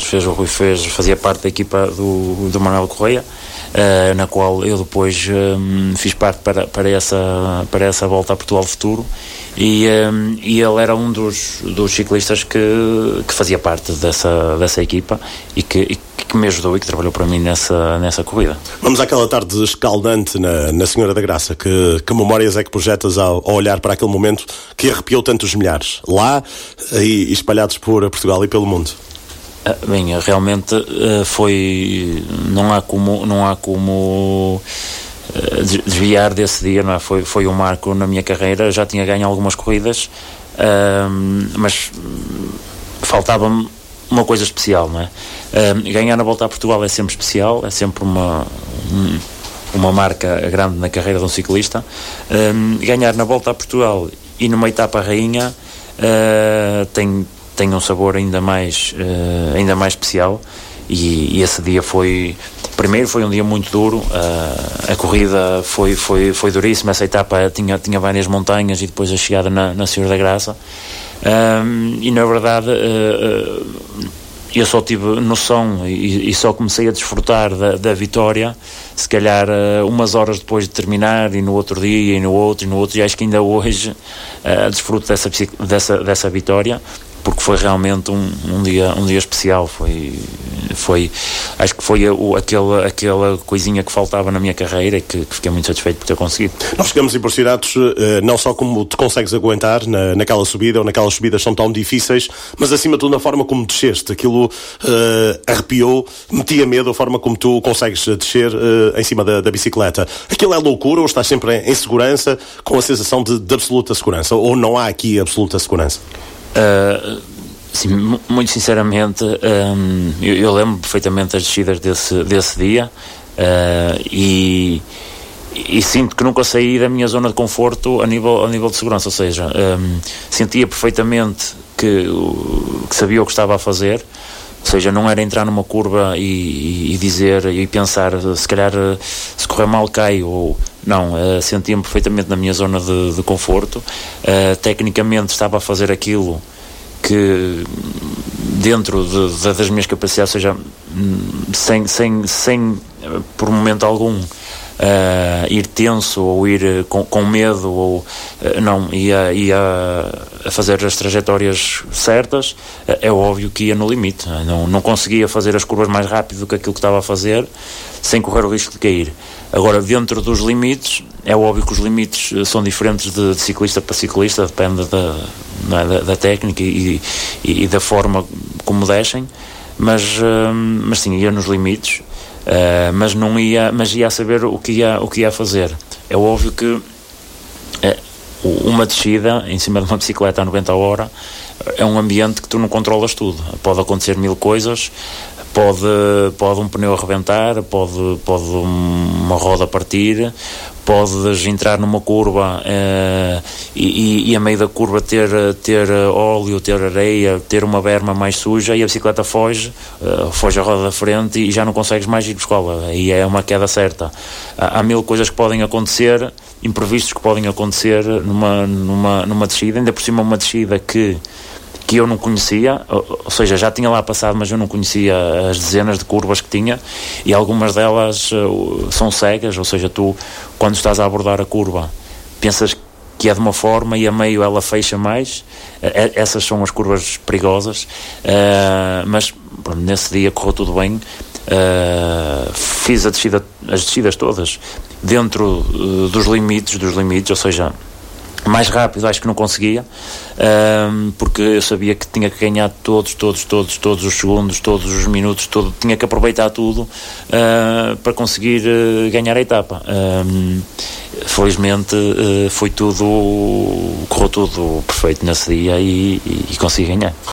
fazia parte da equipa do Manuel Correia, na qual eu depois fiz parte para essa volta a Portugal Futuro, e ele era um dos ciclistas que fazia parte dessa equipa e que me ajudou e que trabalhou para mim nessa corrida. Vamos àquela tarde escaldante na Senhora da Graça. Que memórias é que projetas ao olhar para aquele momento que arrepiou tantos milhares lá e espalhados por Portugal e pelo mundo? Bem, realmente foi... Não há como desviar desse dia, não é? Foi um marco na minha carreira. Já tinha ganho algumas corridas, mas faltava-me uma coisa especial, não é? Ganhar na Volta a Portugal é sempre especial, é sempre uma marca grande na carreira de um ciclista. Ganhar na Volta a Portugal e numa etapa rainha tem um sabor ainda mais especial, e esse dia primeiro foi um dia muito duro. A corrida foi duríssima. Essa etapa tinha várias montanhas e depois a chegada na Senhora da Graça, e na verdade eu só tive noção e só comecei a desfrutar da vitória se calhar umas horas depois de terminar, e no outro dia e no outro, e acho que ainda hoje desfruto dessa vitória, porque foi realmente um dia especial. Acho que foi aquela coisinha que faltava na minha carreira, e que fiquei muito satisfeito por ter conseguido. Nós ficamos impressionados não só como te consegues aguentar naquela subida, ou naquelas subidas são tão difíceis, mas acima de tudo na forma como desceste. Aquilo arrepiou, metia medo a forma como tu consegues descer em cima da bicicleta. Aquilo é loucura, ou estás sempre em segurança, com a sensação de absoluta segurança, ou não há aqui absoluta segurança? Sim, muito sinceramente, eu lembro perfeitamente das descidas desse dia, e sinto que nunca saí da minha zona de conforto a nível de segurança. Ou seja, sentia perfeitamente que sabia o que estava a fazer. Ou seja, não era entrar numa curva e dizer e pensar, se calhar se correr mal caio, ou não. Sentia-me perfeitamente na minha zona de conforto. Tecnicamente estava a fazer aquilo que dentro das minhas capacidades, ou seja, sem por momento algum ir tenso ou ir com medo, ou não, ia a fazer as trajetórias certas. É óbvio que ia no limite, não conseguia fazer as curvas mais rápido do que aquilo que estava a fazer, sem correr o risco de cair. Agora, dentro dos limites, é óbvio que os limites são diferentes de ciclista para ciclista, depende da técnica e da forma como descem, mas sim, ia nos limites. Mas ia a saber o que ia fazer. É óbvio que uma descida em cima de uma bicicleta a 90 a hora é um ambiente que tu não controlas tudo. Pode acontecer mil coisas. Pode um pneu arrebentar, pode uma roda partir, podes entrar numa curva e a meio da curva ter óleo, ter areia, ter uma berma mais suja, e a bicicleta foge a roda da frente e já não consegues mais ir buscá-la. Aí é uma queda certa. Há mil coisas que podem acontecer, imprevistos que podem acontecer numa descida, ainda por cima uma descida que eu não conhecia, ou seja, já tinha lá passado, mas eu não conhecia as dezenas de curvas que tinha, e algumas delas são cegas. Ou seja, tu, quando estás a abordar a curva, pensas que é de uma forma e a meio ela fecha mais. Essas são as curvas perigosas, mas pronto, nesse dia correu tudo bem. Fiz as descidas todas dentro dos limites, ou seja, mais rápido acho que não conseguia, porque eu sabia que tinha que ganhar todos os segundos, todos os minutos, tinha que aproveitar tudo para conseguir ganhar a etapa. Felizmente correu tudo perfeito nesse dia, e consegui ganhar.